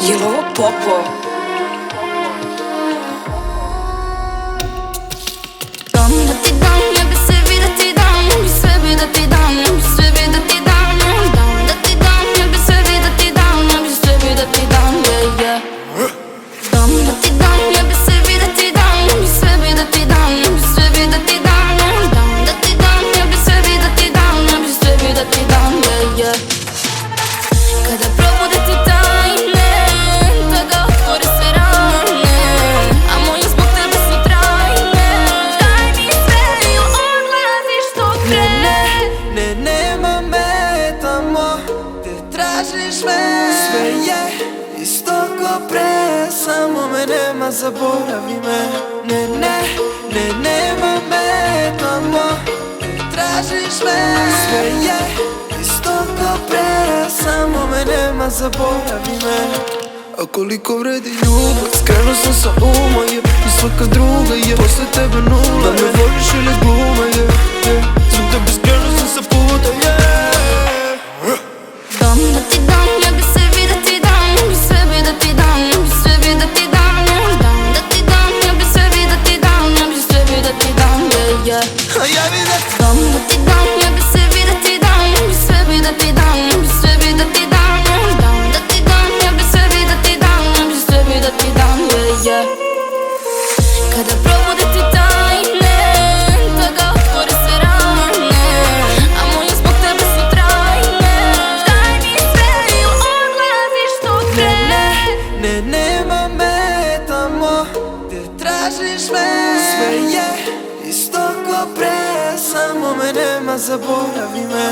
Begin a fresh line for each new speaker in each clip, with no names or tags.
Jel' ovo popo? Dam da ti dam, ja bi sebi da ti dam, ja bi sebi da ti dam, ja bi sebi da ti dam. Dam da ti dam, ja bi sebi da ti dam, ja bi sebi da ti dam, yeah, yeah. Dam da ti dam, ja bi sebi da ti dam, ja bi sebi da ti dam, ja bi sebi da ti dam. Dam da ti dam, ja bi sebi da ti dam, ja bi sebi da ti dam, yeah, yeah. Kada probude ti tajne, da ga otvore sve rane, a moje zbog tebe su trajne. Daj mi sve ili odlaziš što pre.
Ne, nema me tamo gde tražiš me. Sve je isto ko pre, samo me nema, zaboravi me. Ne, nema me tamo gde tražiš me. Sve je isto ko pre, samo me nema, zaboravi me. A koliko vredi ljubav, skrenuo sam sa uma, je i svaka druga je posle tebe nula. Da me voliš ili gluma, je zbog tebe skrenuo sam sa puta, je.
Dam da ti dam, ja bi sebi da ti dam, ja bi sebi da ti dam, ja bi sebi da ti dam. Dam da ti dam, ja bi sebi da ti dam, ja bi sebi da ti dam, yeah, yeah.
A ja bi da ti
Dam da ti dam, ja bi sebi da ti dam, ja bi sebi da ti dam, ja bi sebi da ti dam. Dam da ti dam, ja bi sebi da ti dam, ja bi sebi da ti dam, yeah, yeah. Kada probude ti tajne, da ga otvore sve rane, a moje zbog tebe su trajne. Daj mi sve ili odlaziš što pre.
nema me tamo gde tražiš me. Sve je isto ko pre, samo me nema, zaboravi me.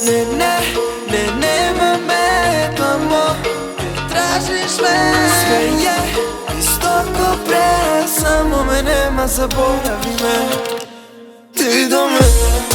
Nema me tamo gde tražiš me. Sve je isto ko pre, samo me nema, zaboravi me. Ti do me